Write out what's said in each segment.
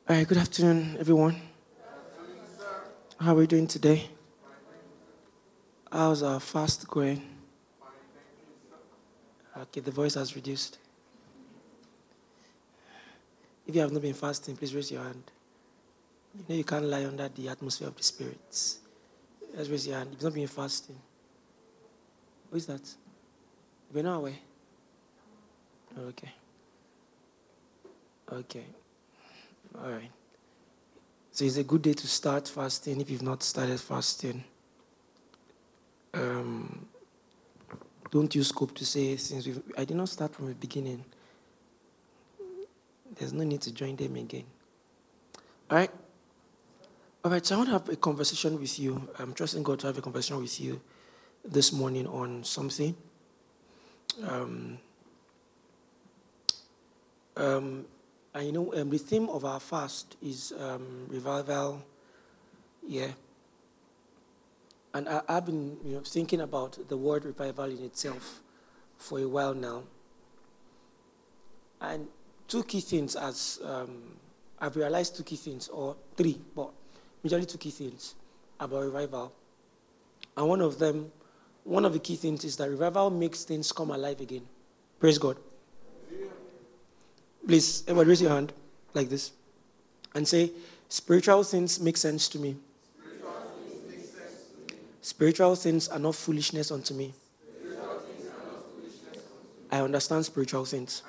All right, good afternoon, everyone. How are we doing today? How's our fast going? Okay, the voice has reduced. If you have not been fasting, please raise your hand. You know you can't lie under the atmosphere of the spirits. Let's raise your hand. If you've not been fasting. Who is that? We're not aware. Okay. Okay. All right. So it's a good day to start fasting if you've not started fasting. Don't use scope to say I did not start from the beginning. There's no need to join them again. All right. All right, so I want to have a conversation with you. I'm trusting God to have a conversation with you this morning on something. And the theme of our fast is revival. Yeah. And I've been thinking about the word revival in itself for a while now. And two key things I've realized two key things, or three, but majorly two key things about revival. And one of the key things is that revival makes things come alive again. Praise God. Please, everybody raise your hand like this and say, spiritual things make sense to me. Spiritual things are not foolishness unto me. I understand spiritual things.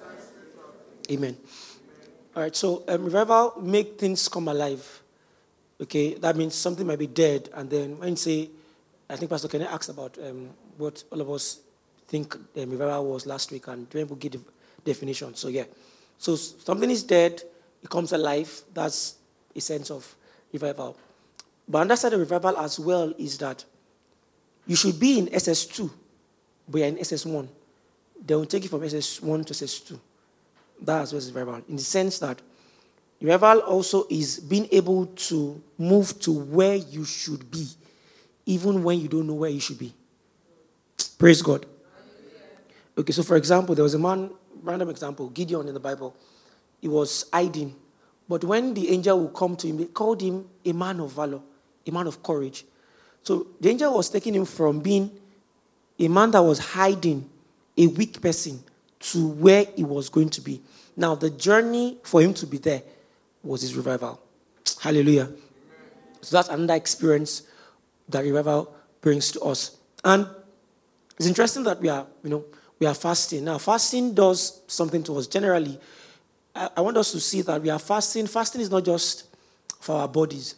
Amen. All right, so revival make things come alive. Okay, that means something might be dead, and then when you say, I think Pastor Kenny asked about what all of us think revival was last week, and people give the definition. So yeah, so something is dead, it comes alive. That's a sense of revival. But another side of revival as well is that you should be in SS2, but you're in SS1. They will take you from SS1 to SS2. That's what's revival. In the sense that revival also is being able to move to where you should be, even when you don't know where you should be. Praise God. Okay, so for example, there was a man, random example, Gideon in the Bible. He was hiding. But when the angel would come to him, they called him a man of valor, a man of courage. So the angel was taking him from being a man that was hiding, a weak person, to where he was going to be. Now, the journey for him to be there was his revival. Hallelujah. So that's another experience that revival brings to us. And it's interesting that we are fasting. Now, fasting does something to us. Generally, I want us to see that we are fasting. Fasting is not just for our bodies.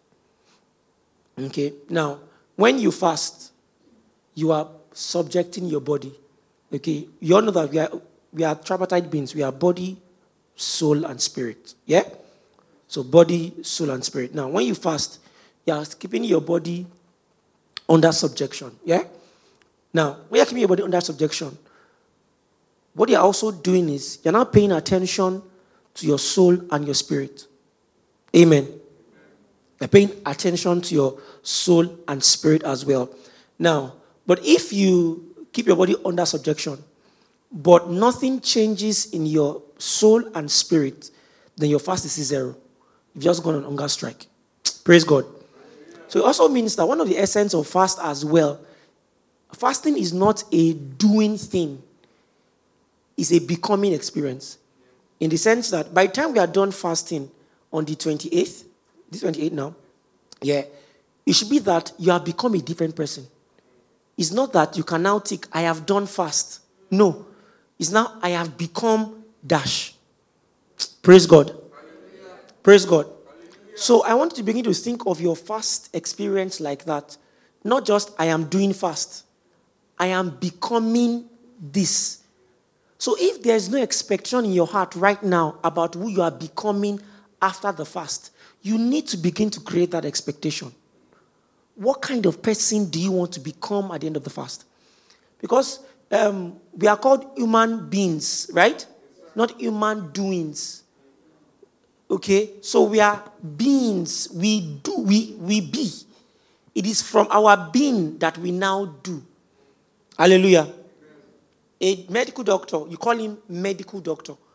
Okay? Now, when you fast, you are subjecting your body. Okay? You all know that we are tripartite beings. We are body, soul, and spirit. Yeah? So body, soul, and spirit. Now, when you fast, you are keeping your body under subjection. Yeah? Now, when you're keeping your body under subjection, what you're also doing is you're now paying attention to your soul and your spirit. Amen. You're paying attention to your soul and spirit as well. Now, but if you keep your body under subjection, but nothing changes in your soul and spirit, then your fast is zero. You've just gone on hunger strike. Praise God. So it also means that one of the essence of fast as well, fasting is not a doing thing. It's a becoming experience. In the sense that by the time we are done fasting on the 28th, this 28th now, yeah, it should be that you have become a different person. It's not that you can now tick, I have done fast. No. It's now, I have become dash. Praise God. Praise God. So I want you to begin to think of your fast experience like that. Not just, I am doing fast. I am becoming this. So if there's no expectation in your heart right now about who you are becoming after the fast, you need to begin to create that expectation. What kind of person do you want to become at the end of the fast? Because we are called human beings, right? Not human doings. Okay? So we are beings. We be. It is from our being that we now do. Hallelujah. A medical doctor, you call him medical doctor.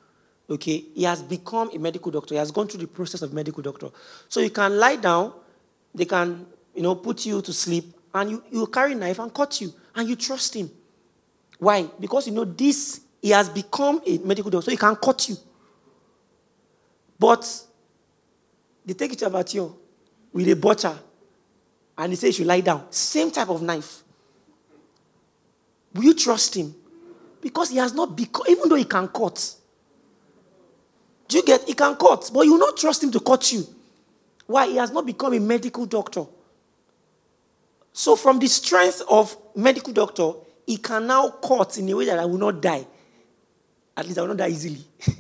okay, he has become a medical doctor. He has gone through the process of medical doctor. So you can lie down, they can, put you to sleep, and you carry a knife and cut you, and you trust him. Why? Because he has become a medical doctor, so he can cut you. But they take it to Abattoir with a butcher, and they say you should lie down. Same type of knife. Will you trust him? Because he has not become, even though he can cut. Do you get? He can cut, but you will not trust him to cut you. Why? He has not become a medical doctor. So from the strength of medical doctor, he can now cut in a way that I will not die. At least I will not die easily.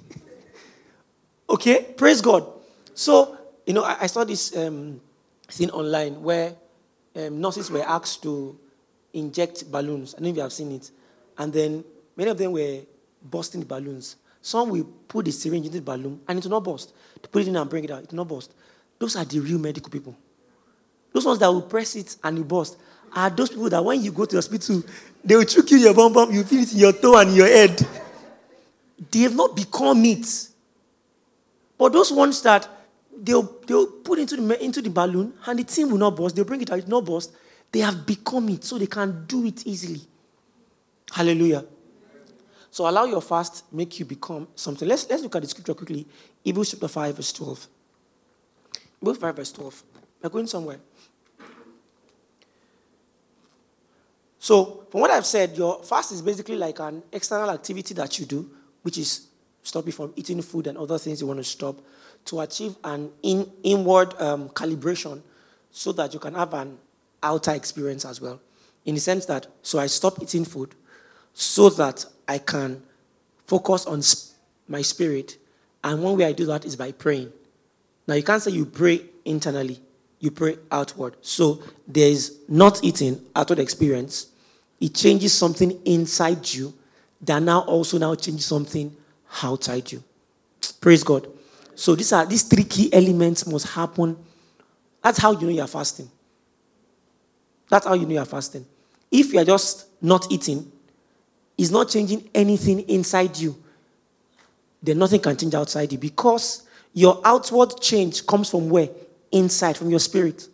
Okay? Praise God. So, I saw this thing online where nurses were asked to inject balloons. I don't know if you have seen it. And then many of them were busting the balloons. Some will put the syringe into the balloon and it will not burst. They put it in and bring it out. It will not burst. Those are the real medical people. Those ones that will press it and it burst are those people that when you go to the hospital, they will choke you in your bum, you feel it in your toe and in your head. They have not become it. But those ones that they'll put into the balloon and the thing will not burst, they'll bring it out, it will not burst. They have become it, so they can do it easily. Hallelujah. So allow your fast make you become something. Let's look at the scripture quickly. Hebrews chapter 5, verse 12. Hebrews 5, verse 12. We're going somewhere. So, from what I've said, your fast is basically like an external activity that you do, which is stop you from eating food and other things you want to stop, to achieve an inward calibration so that you can have an outer experience as well. In the sense that, so I stop eating food so that I can focus on my spirit. And one way I do that is by praying. Now, you can't say you pray internally. You pray outward. So, there is not eating outward experience. It changes something inside you that now changes something outside you. Praise God. So these three key elements must happen. That's how you know you're fasting. That's how you know you're fasting. If you're just not eating, it's not changing anything inside you, then nothing can change outside you because your outward change comes from where? Inside, from your spirit.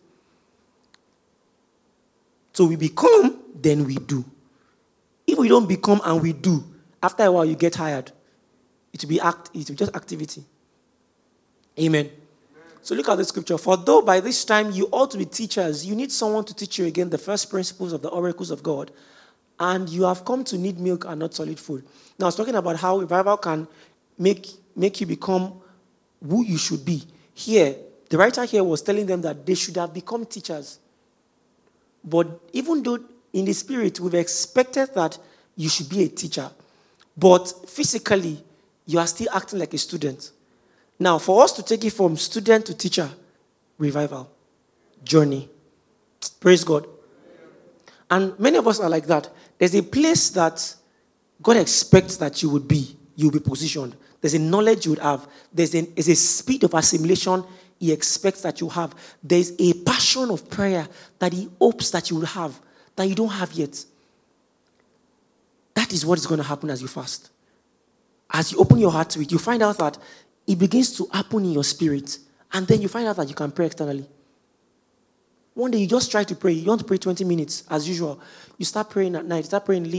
So we become, then we do. If we don't become and we do, after a while you get tired. It will be just activity. Amen. So look at the scripture. For though by this time you ought to be teachers, you need someone to teach you again the first principles of the oracles of God. And you have come to need milk and not solid food. Now I was talking about how revival can make you become who you should be. Here, the writer here was telling them that they should have become teachers. But even though in the spirit we've expected that you should be a teacher, but physically you are still acting like a student. Now, for us to take it from student to teacher, revival, journey. Praise God. And many of us are like that. There's a place that God expects that you would be. You'll be positioned. There's a knowledge you would have. There's a speed of assimilation He expects that you have. There's a passion of prayer that He hopes that you will have, that you don't have yet. That is what is going to happen as you fast. As you open your heart to it, you find out that it begins to happen in your spirit. And then you find out that you can pray externally. One day you just try to pray. You want to pray 20 minutes as usual. You start praying at night. You start praying.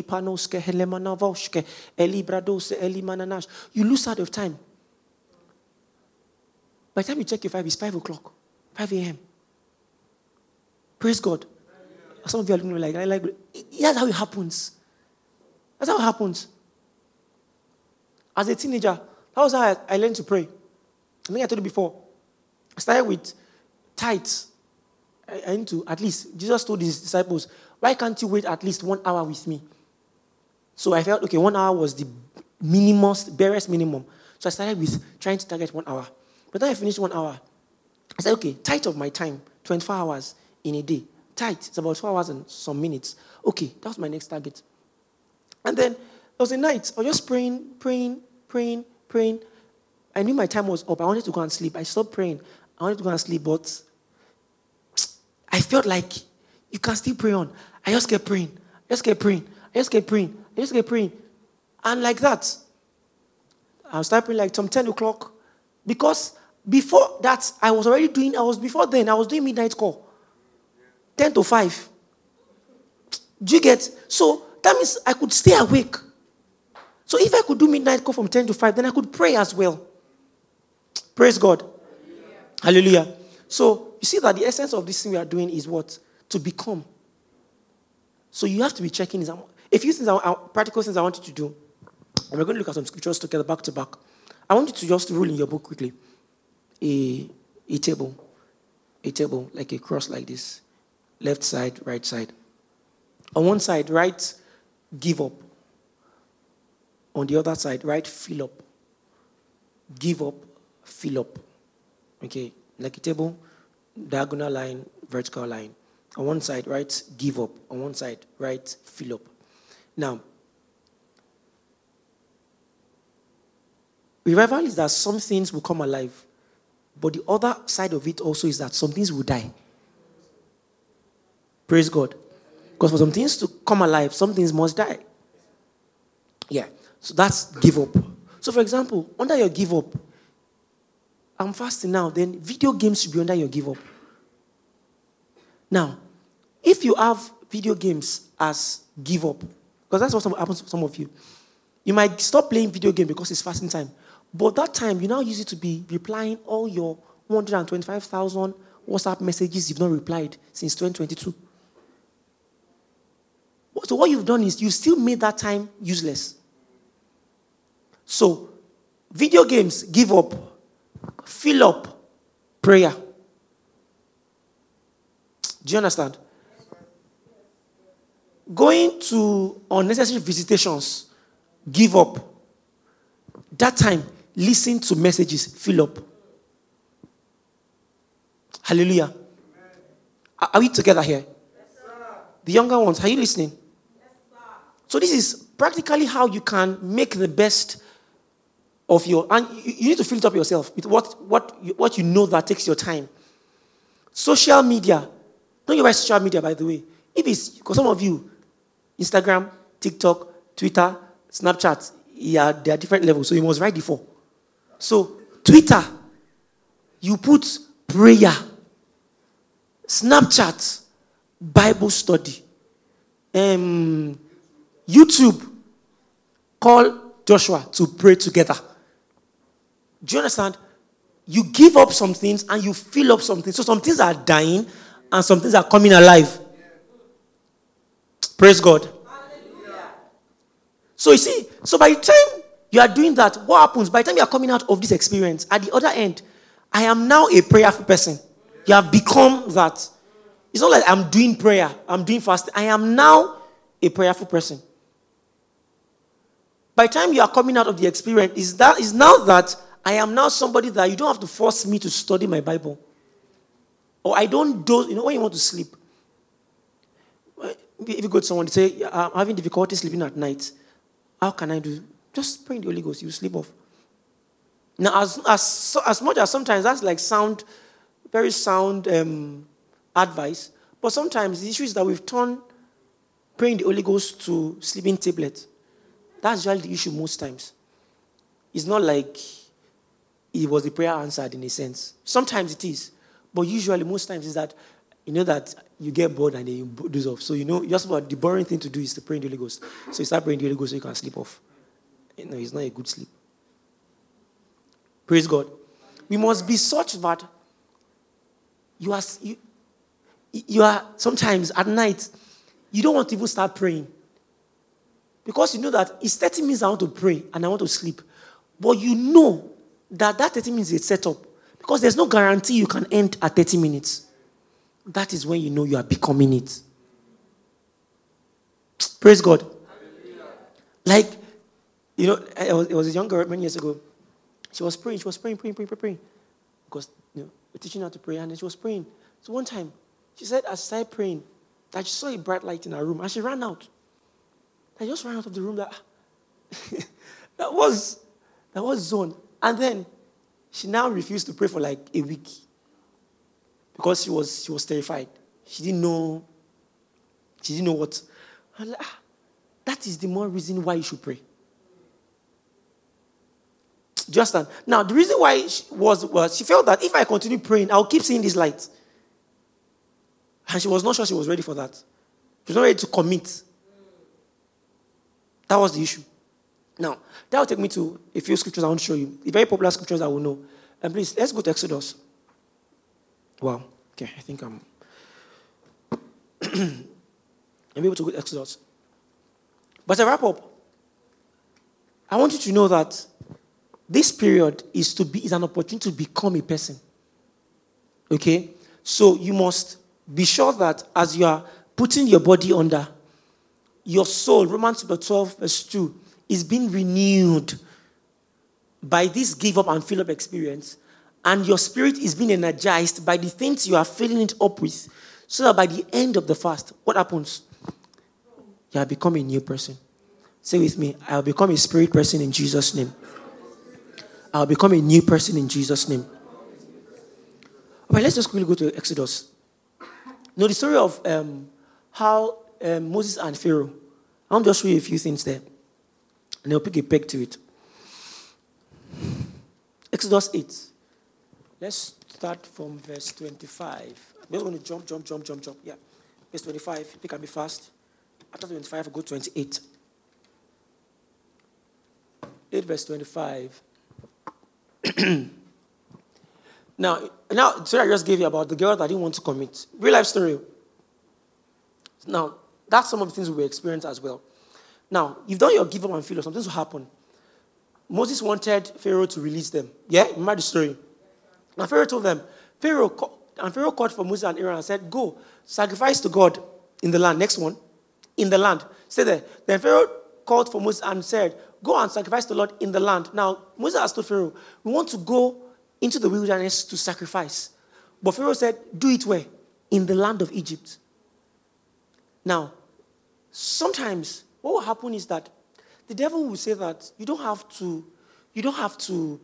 You lose sight of time. By the time you check your 5, it's 5 o'clock. 5 a.m. Praise God. Some of you are looking like, that's how it happens. That's how it happens. As a teenager, that was how I learned to pray. I think I told you before. I started with tithes. I need to, at least, Jesus told his disciples, why can't you wait at least 1 hour with me? So I felt, 1 hour was the barest minimum. So I started with trying to target 1 hour. But then I finished 1 hour. I said, tithe of my time, 24 hours in a day. Tithe, it's about 2 hours and some minutes. Okay, that was my next target. And then there was a night, I was just praying. I knew my time was up. I wanted to go and sleep. I stopped praying. I wanted to go and sleep, but I felt like you can still pray on. I just kept praying. And like that, I'll start praying like some 10 o'clock. Because before that, I was doing midnight call. 10 to 5. Do you get? So that means I could stay awake. So if I could do midnight call from 10 to 5, then I could pray as well. Praise God. Hallelujah. So you see that the essence of this thing we are doing is what? To become. So you have to be checking this. A few things, practical things I want you to do. And we're going to look at some scriptures together back to back. I want you to just rule in your book quickly. A table, like a cross like this. Left side, right side. On one side, write, give up. On the other side, write, fill up. Give up, fill up. Okay, like a table, diagonal line, vertical line. On one side, write, give up. On one side, write, fill up. Now, revival is that some things will come alive. But the other side of it also is that some things will die. Praise God. Because for some things to come alive, some things must die. Yeah. So that's give up. So for example, under your give up, I'm fasting now, then video games should be under your give up. Now, if you have video games as give up, because that's what happens to some of you, you might stop playing video game because it's fasting time. But that time, you now use it to be replying all your 125,000 WhatsApp messages you've not replied since 2022. So what you've done is you still made that time useless. So, video games, give up, fill up, prayer. Do you understand? Going to unnecessary visitations, give up. That time, listen to messages, fill up. Hallelujah. Are we together here? Yes, the younger ones, are you listening? Yes, so this is practically how you can make the best of your, and you need to fill it up yourself with what you know that takes your time. Social media. Don't you write social media, by the way? If it's, because some of you, Instagram, TikTok, Twitter, Snapchat, yeah, they are different levels, so you must write the 4. So, Twitter, you put prayer. Snapchat, Bible study. YouTube, call Joshua to pray together. Do you understand? You give up some things and you fill up some things. So some things are dying and some things are coming alive. Praise God. Hallelujah. So you see, so by the time you are doing that, what happens? By the time you are coming out of this experience, at the other end, I am now a prayerful person. You have become that. It's not like I'm doing prayer, I'm doing fasting. I am now a prayerful person. By the time you are coming out of the experience, is now that I am now somebody that you don't have to force me to study my Bible. Or I don't do, when you want to sleep. If you go to someone and say, I'm having difficulty sleeping at night, how can I do? Just pray in the Holy Ghost, you sleep off. Now, as much as sometimes that's like very sound advice, but sometimes the issue is that we've turned praying the Holy Ghost to sleeping tablet. That's usually the issue most times. It's not like it was the prayer answered in a sense. Sometimes it is, but usually most times is that that you get bored and then you doze off. So just what the boring thing to do is to pray in the Holy Ghost. So you start praying in the Holy Ghost so you can sleep off. It's not a good sleep. Praise God. We must be such that you are sometimes at night, you don't want to even start praying. Because you know that it's 30 minutes I want to pray and I want to sleep. But you know that 30 minutes is a setup. Because there's no guarantee you can end at 30 minutes. That is when you know you are becoming it. Praise God. Like, it was a young girl many years ago. She was praying. Because, we're teaching her to pray, and then she was praying. So one time, she said, as she started praying, that she saw a bright light in her room, and she ran out. I just ran out of the room. That was zone. And then, she now refused to pray for like a week. Because she was terrified. She didn't know what. That is the more reason why you should pray. Just that. Now, the reason why was she felt that if I continue praying, I'll keep seeing this light. And she was not sure she was ready for that. She was not ready to commit. That was the issue. Now, that will take me to a few scriptures I want to show you. The very popular scriptures I will know. And please, let's go to Exodus. Wow. Okay, I think I'm able to go to Exodus. But to wrap up, I want you to know that this period is an opportunity to become a person. Okay? So you must be sure that as you are putting your body under, your soul, Romans 12, verse 2, is being renewed by this give up and fill up experience. And your spirit is being energized by the things you are filling it up with. So that by the end of the fast, what happens? You have become a new person. Say with me, I'll become a spirit person in Jesus' name. I'll become a new person in Jesus' name. All right, let's just quickly go to Exodus. You know the story of how Moses and Pharaoh. I'll just show you a few things there. And I'll pick a peg to it. Exodus 8. Let's start from verse 25. We're going to jump. Yeah. Verse 25. You can be fast. After 25, we'll go to 28. 8 verse 25. Now, the story I just gave you about the girl that didn't want to commit. Real life story. Now, that's some of the things we experience as well. Now, you've done your give up and fill up. Something will happen. Moses wanted Pharaoh to release them. Yeah? Remember the story? Now, Pharaoh told them, Pharaoh called for Moses and Aaron and said, go, sacrifice to God in the land. Next one. In the land. Stay there. Then Pharaoh called for Moses and said, go and sacrifice to the Lord in the land. Now, Moses asked Pharaoh, we want to go into the wilderness to sacrifice. But Pharaoh said, do it where? In the land of Egypt. Now, sometimes what will happen is that the devil will say that you don't have to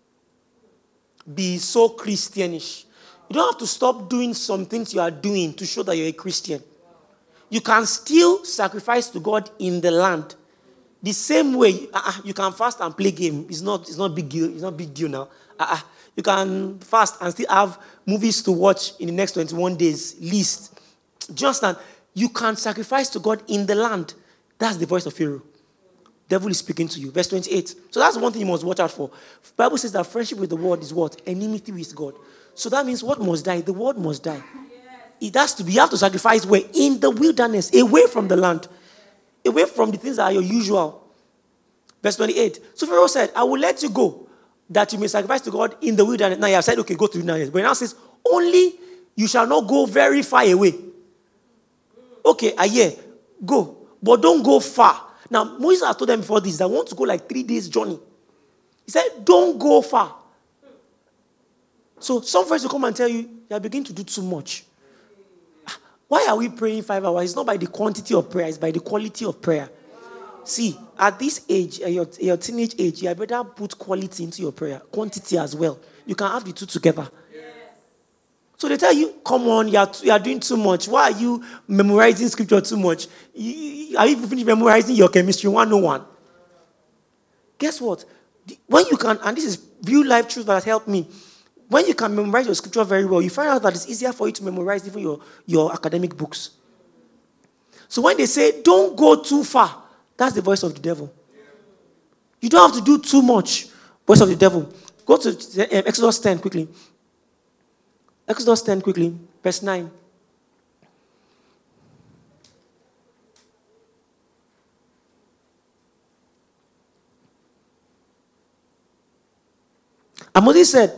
be so Christianish. You don't have to stop doing some things you are doing to show that you're a Christian. You can still sacrifice to God in the land. The same way you can fast and play game. It's not big deal. It's not big deal now. You can fast and still have movies to watch in the next 21 days least. Just that you can sacrifice to God in the land. That's the voice of Pharaoh. Devil is speaking to you. Verse 28. So that's one thing you must watch out for. The Bible says that friendship with the world is what? Enmity with God. So that means what must die? The world must die. It has to be, you have to sacrifice where? In the wilderness, away from the land. Away from the things that are your usual. Verse 28. So Pharaoh said, I will let you go, that you may sacrifice to God in the wilderness. Now you have said, okay, go to the wilderness. But now it says, only you shall not go very far away. Okay, I hear. Go. But don't go far. Now, Moses has told them before this, that want to go like 3 days journey. He said, don't go far. So some friends will come and tell you, you are beginning to do too much. Why are we praying 5 hours? It's not by the quantity of prayer, it's by the quality of prayer. See, at this age, your teenage age, you better put quality into your prayer, quantity as well. You can have the two together. So they tell you, come on, you are doing too much. Why are you memorizing scripture too much? Are you finished memorizing your chemistry 101? Guess what? When you can, and this is real life truth that has helped me, when you can memorize your scripture very well, you find out that it's easier for you to memorize even your academic books. So when they say, don't go too far, that's the voice of the devil. You don't have to do too much. Voice of the devil. Go to Exodus 10 quickly. Exodus 10 quickly, verse 9. And Moses said,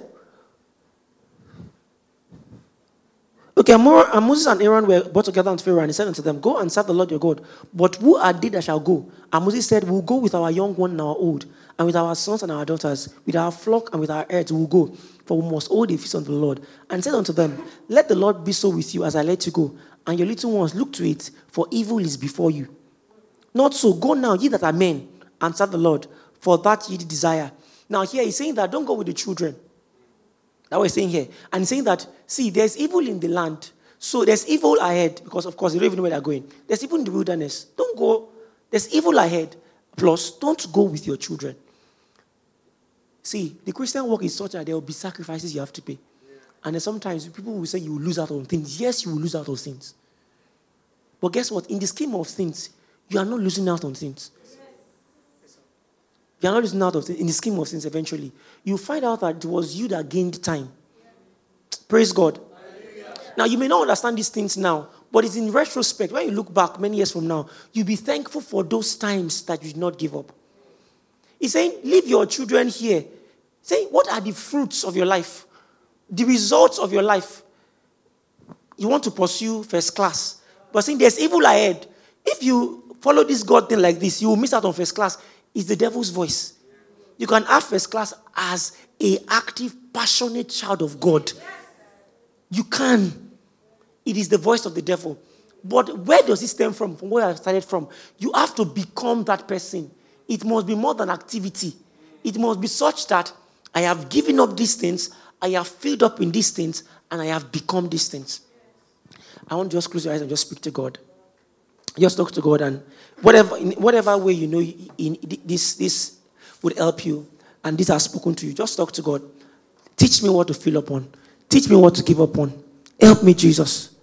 okay, and Moses and Aaron were brought together unto Pharaoh, and he said unto them, go and serve the Lord your God. But who are they that shall go? And Moses said, we'll go with our young one and our old, and with our sons and our daughters, with our flock and with our herds we'll go, for we must hold a feast unto the Lord. And said unto them, let the Lord be so with you as I let you go, and your little ones look to it, for evil is before you. Not so, go now, ye that are men, and serve the Lord, for that ye desire. Now here he's saying that don't go with the children. That's what he's saying here. And he's saying that, see, there's evil in the land. So there's evil ahead, because of course you don't even know where they're going. There's evil in the wilderness. Don't go. There's evil ahead. Plus, don't go with your children. See, the Christian walk is such that there will be sacrifices you have to pay. And then sometimes people will say you will lose out on things. Yes, you will lose out on things. But guess what? In the scheme of things, you are not losing out on things. You are not losing out on things. In the scheme of things, eventually, you find out that it was you that gained time. Praise God. Now, you may not understand these things now, but it's in retrospect. When you look back many years from now, you'll be thankful for those times that you did not give up. He's saying, leave your children here. Saying, what are the fruits of your life? The results of your life. You want to pursue first class. But saying there's evil ahead. If you follow this God thing like this, you will miss out on first class. It's the devil's voice. You can have first class as an active, passionate child of God. You can. It is the voice of the devil. But where does it stem from? From where I started from. You have to become that person. It must be more than activity. It must be such that I have given up these things, I have filled up in these things, and I have become these things. I want to just close your eyes and just speak to God. Just talk to God, and in whatever way you know this would help you, and this has spoken to you, just talk to God. Teach me what to fill up on. Teach me what to give up on. Help me, Jesus.